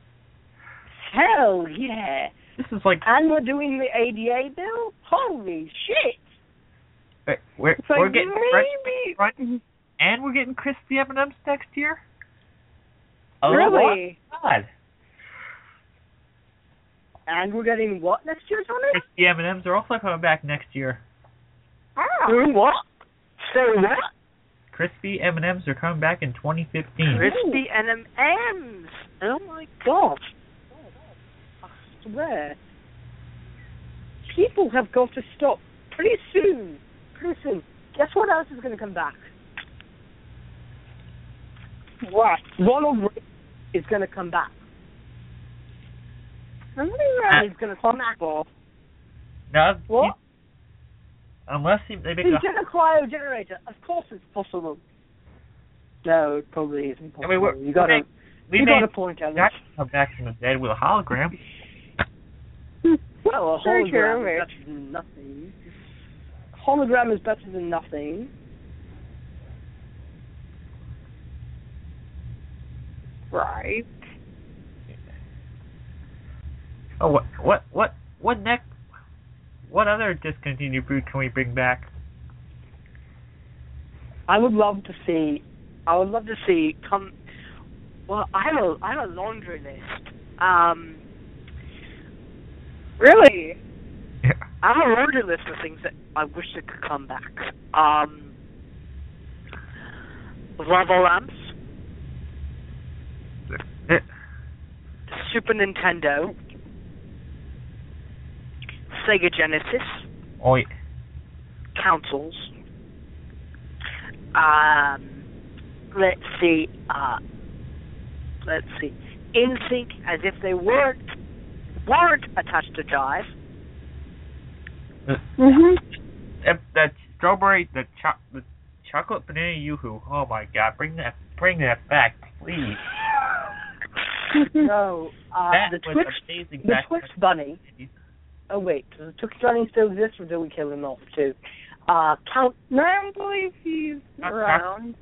Speaker 8: Hell yeah.
Speaker 4: This is like
Speaker 8: And we're doing the A D A bill? Holy shit.
Speaker 4: we're we're,
Speaker 3: It's like
Speaker 4: we're getting French
Speaker 3: maybe.
Speaker 4: crunch, and we're getting crispy M and M's next year. Oh,
Speaker 3: Really?
Speaker 4: God.
Speaker 8: And we're getting what next year, Tony?
Speaker 4: Crispy M and M's are also coming back next year.
Speaker 3: Ah.
Speaker 8: Doing what? Say what?
Speaker 4: Crispy M and M's are coming back in twenty fifteen.
Speaker 8: Crispy M and M's. Oh my god. I swear. People have got to stop pretty soon. Pretty soon. Guess what else is going to come back?
Speaker 3: What?
Speaker 8: Ronald Reagan is going to come back.
Speaker 3: Somebody
Speaker 8: And he's going to come back.
Speaker 4: No,
Speaker 8: What?
Speaker 4: he- unless he, they make
Speaker 8: He's
Speaker 4: a.
Speaker 8: going to cryo generator. Of course it's possible. No, it probably isn't possible.
Speaker 4: I mean, we're,
Speaker 8: you got to
Speaker 4: we
Speaker 8: you
Speaker 4: may
Speaker 8: got to point out.
Speaker 4: not come back from the dead with a hologram.
Speaker 8: Well, a
Speaker 3: Very
Speaker 8: hologram
Speaker 3: true,
Speaker 8: is better than nothing. Hologram is better than nothing.
Speaker 3: Right.
Speaker 4: Oh, what, what, what, what next? What other discontinued food can we bring back?
Speaker 8: I would love to see. I would love to see come. Well, I have a I have a laundry list. Um,
Speaker 3: Really?
Speaker 8: I have a laundry list of things that I wish that could come back. Um, lava lamps, Super Nintendo, Sega Genesis,
Speaker 4: Oh, yeah.
Speaker 8: consoles. Um, let's see. Uh, let's see. InSync, as if they weren't
Speaker 7: weren't attached to Jive.
Speaker 3: Mhm.
Speaker 4: That, that strawberry, the, cho- the chocolate banana yoo-hoo. Oh my god, bring that, bring that back, please.
Speaker 8: No, uh,
Speaker 4: That
Speaker 8: the
Speaker 4: was
Speaker 8: Twix,
Speaker 4: amazing
Speaker 8: the
Speaker 4: back
Speaker 8: Twix
Speaker 4: when-
Speaker 8: Bunny. Oh wait, does the Twix Bunny still exist, or do we kill him off too? Uh, Count.
Speaker 3: No, I don't believe he's around.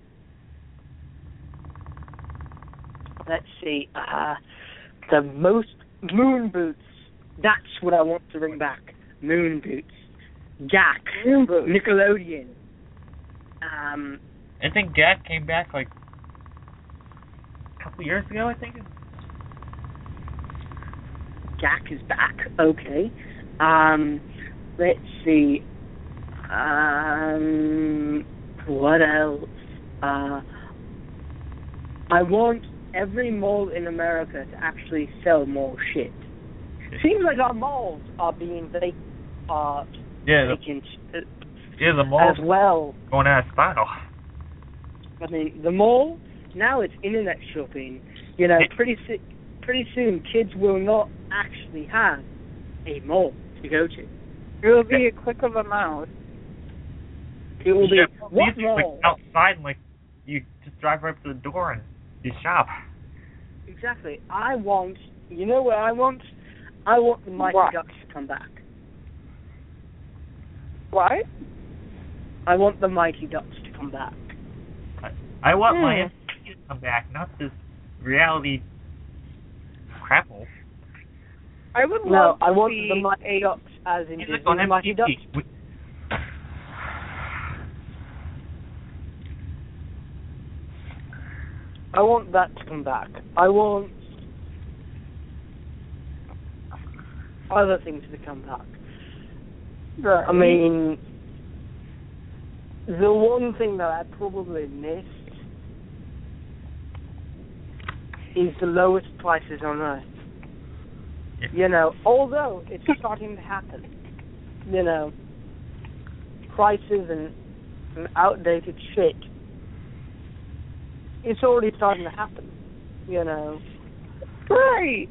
Speaker 8: Let's see. Uh, the most moon boots. That's what I want to bring back. Moon boots. Gak.
Speaker 3: Moon boots.
Speaker 8: Nickelodeon. Um.
Speaker 4: I think Gak came back like a couple years ago, I think.
Speaker 8: Gak is back. Okay. Um. Let's see. Um. What else? Uh. I want every mall in America to actually sell more shit. Seems like our malls are being vac- uh,
Speaker 4: Yeah, the,
Speaker 8: vacant uh,
Speaker 4: yeah, the mall
Speaker 8: as well.
Speaker 4: going out of style.
Speaker 8: I mean, the mall, now it's internet shopping. You know, pretty, si- pretty soon kids will not actually have a mall to go to.
Speaker 3: It will be a click of a mouse.
Speaker 8: It will be,
Speaker 4: Yeah,
Speaker 8: what
Speaker 4: these are, like,
Speaker 8: mall?
Speaker 4: outside, and, like, you just drive right up to the door and you shop.
Speaker 8: Exactly. I want, you know what I want? I want the Mighty
Speaker 3: What?
Speaker 8: Ducks to come back.
Speaker 3: What?
Speaker 8: I want the Mighty Ducks to come back.
Speaker 4: I want my
Speaker 3: Hmm.
Speaker 4: M V P to come back, not this reality crapple.
Speaker 3: I would
Speaker 8: No,
Speaker 3: love
Speaker 8: I
Speaker 3: to
Speaker 8: want
Speaker 3: see
Speaker 8: the Mighty
Speaker 3: a
Speaker 8: Ducks as in
Speaker 4: He's
Speaker 8: Disney
Speaker 4: like on
Speaker 8: Mighty
Speaker 4: M
Speaker 8: Ducks.
Speaker 4: V P. We-
Speaker 8: I want that to come back. I want other things to come back. I mean, the one thing that I probably missed is the lowest prices on Earth.
Speaker 4: Yeah.
Speaker 8: You know, although it's starting to happen. You know, prices and, and outdated shit. It's already starting to happen. You know.
Speaker 3: Right.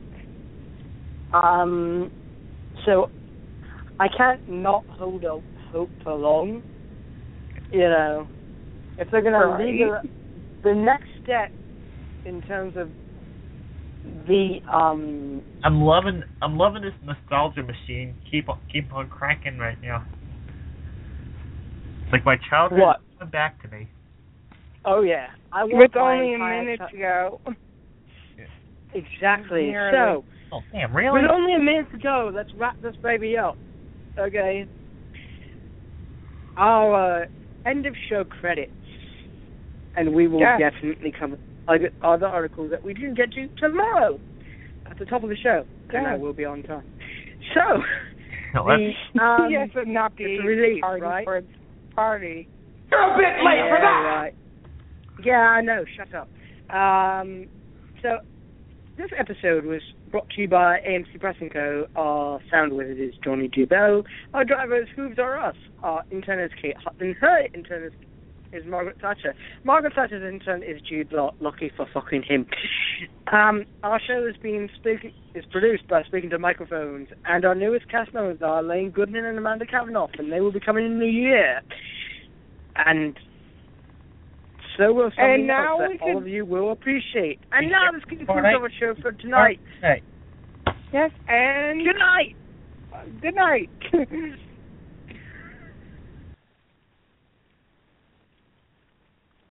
Speaker 8: Um. So I can't not hold out hope for long. You know, if they're gonna
Speaker 3: Right.
Speaker 8: legal, the next step in terms of the um.
Speaker 4: I'm loving, I'm loving this nostalgia machine. Keep on, keep on cranking right now. It's like my childhood
Speaker 8: What?
Speaker 4: is coming back to me.
Speaker 8: Oh yeah, I want
Speaker 3: With
Speaker 8: my
Speaker 3: only a
Speaker 8: entire
Speaker 3: minute
Speaker 8: chi-
Speaker 3: to go.
Speaker 8: Exactly.
Speaker 3: Nearly.
Speaker 8: So
Speaker 4: Oh damn, really?
Speaker 8: with only a minute to go, let's wrap this baby up. Okay. Our uh, end of show credits, and we will
Speaker 3: Yeah.
Speaker 8: definitely cover other other articles that we didn't get to tomorrow at the top of the show, and
Speaker 3: Yeah.
Speaker 8: I will be on time. So
Speaker 4: No, that's-
Speaker 8: the um,
Speaker 3: yes, and not be
Speaker 8: it's a release,
Speaker 3: party
Speaker 8: right?
Speaker 3: for its party.
Speaker 5: You're a bit late
Speaker 8: yeah,
Speaker 5: for that.
Speaker 8: Right. Yeah, I know. Shut up. Um, so this episode was brought to you by A M C Press and Co. Our sound wizard is Johnny Dubell. Our drivers, hooves are us. Our intern is Kate Hutton. Her intern is, is Margaret Thatcher. Margaret Thatcher's intern is Jude Law. Lucky for fucking him. Um, our show is being speak- is produced by Speaking to Microphones, and our newest cast members are Lane Goodman and Amanda Kavanaugh, and they will be coming in the new year. And so will something
Speaker 3: And now
Speaker 8: else
Speaker 3: we
Speaker 8: that all
Speaker 3: can-
Speaker 8: of you will appreciate. And
Speaker 4: We
Speaker 8: now
Speaker 4: can-
Speaker 8: this concludes
Speaker 4: Alright.
Speaker 8: our show for tonight.
Speaker 4: Hey.
Speaker 3: Yes, and
Speaker 8: Good night.
Speaker 3: good night.